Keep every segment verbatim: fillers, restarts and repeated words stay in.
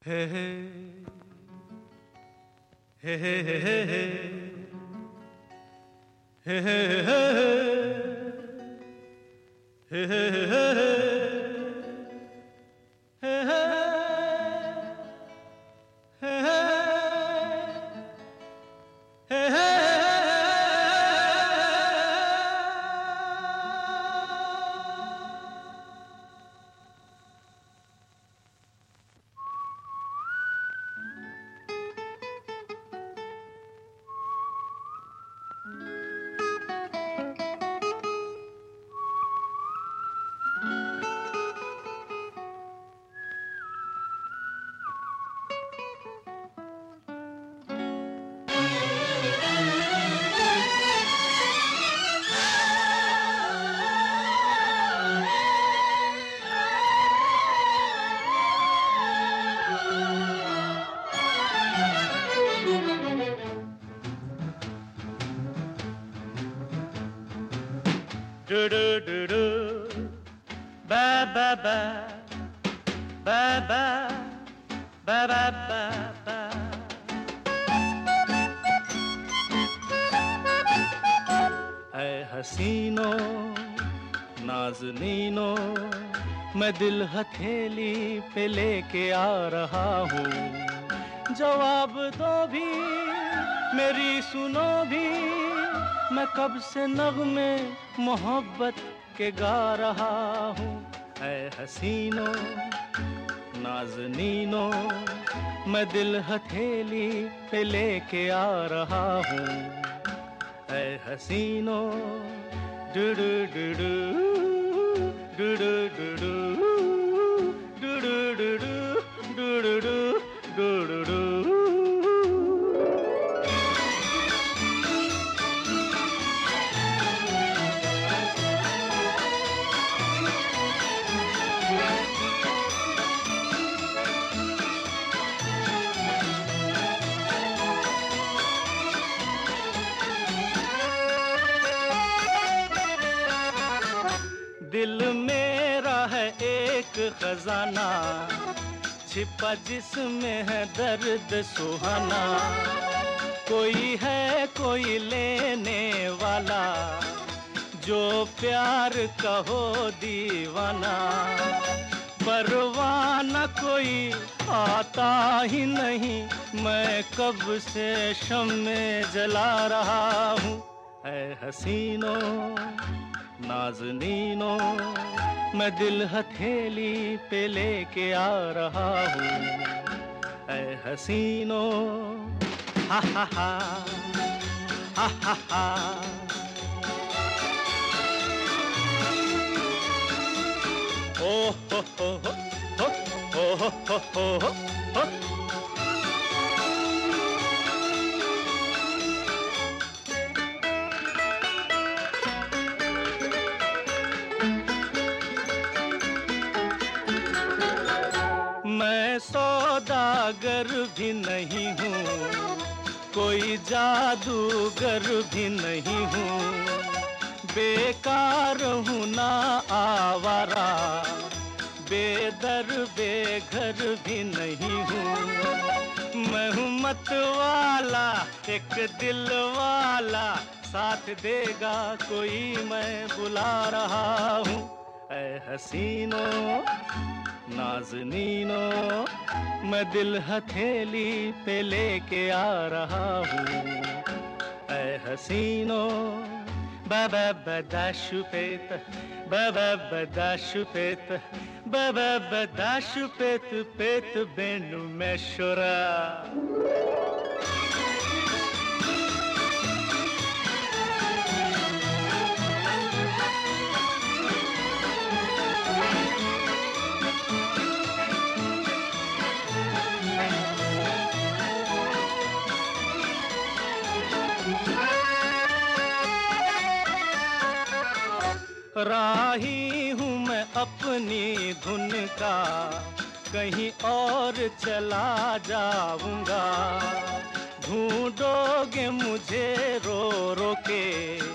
Hey hey hey hey hey hey hey hey hey hey do do do do ba ba ba ba ba ba ba ba ba ऐ हसीनों नाज़नीनों मैं दिल हथेली पे लेके आ रहा हूँ, जवाब दो भी मेरी सुनो भी, मैं कब से नग़्मे मोहब्बत के गा रहा हूँ। ऐ हसीनों नाज़नीनों मैं दिल हथेली पे लेके आ रहा हूँ, ऐ हसीनों डू डू डू डू डू डू डू डू डू डू डू डू डू डू डू। दिल मेरा है एक खजाना छिपा जिसमें है दर्द सुहाना, कोई है कोई लेने वाला जो प्यार का हो दीवाना, परवाना कोई आता ही नहीं, मैं कब से शम्मे जला रहा हूँ। ऐ हसीनों नाज़नीनों मैं दिल हथेली पे लेके आ रहा हूँ, ऐ हसीनों हा हा हा हा हा हा। ओ हो हो हो हो हो हो हो हो हो। मैं सौदागर भी नहीं हूँ, कोई जादूगर भी नहीं हूँ, बेकार हूँ ना आवारा, बेदर बेघर भी नहीं हूँ, मैं हूँ मत वाला एक दिल वाला, साथ देगा कोई मैं बुला रहा हूँ। ऐ हसीनों नाज़नीनों मैं दिल हथेली पे लेके आ रहा हूँ, ऐ हसीनों बाबा बदाशुपेत बाबा बदाशुपेत बाबा बदाशुपेत पेत बेनु मेशोरा। राही हूँ मैं अपनी धुन का, कहीं और चला जाऊंगा, ढूंढोगे मुझे रो रो के,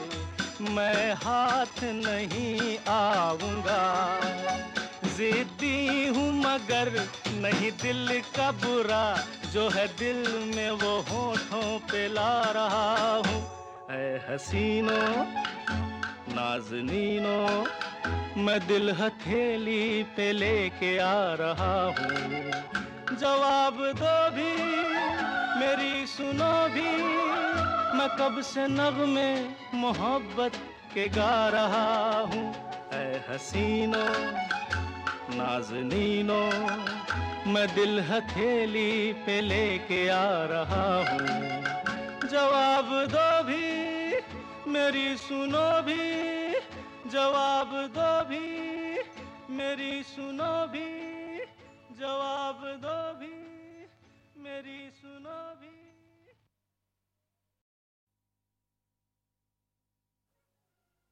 मैं हाथ नहीं आऊंगा, जिद्दी नहीं हूँ मगर नहीं दिल का बुरा, जो है दिल में वो होठों पे ला रहा हूँ। ऐ हसीनों नाज़नीनों, मैं दिल हथेली पे लेके आ रहा हूँ। जवाब दो भी, मेरी सुनो भी, मैं कब से नग़्मे मोहब्बत के गा रहा हूँ। ऐ हसीनों नाज़नीनों, मैं दिल हथेली पे लेके आ रहा हूँ। जवाब दो भी, मेरी सुनो भी, जवाब दो भी, मेरी सुनो भी, जवाब दो भी, मेरी सुनो भी।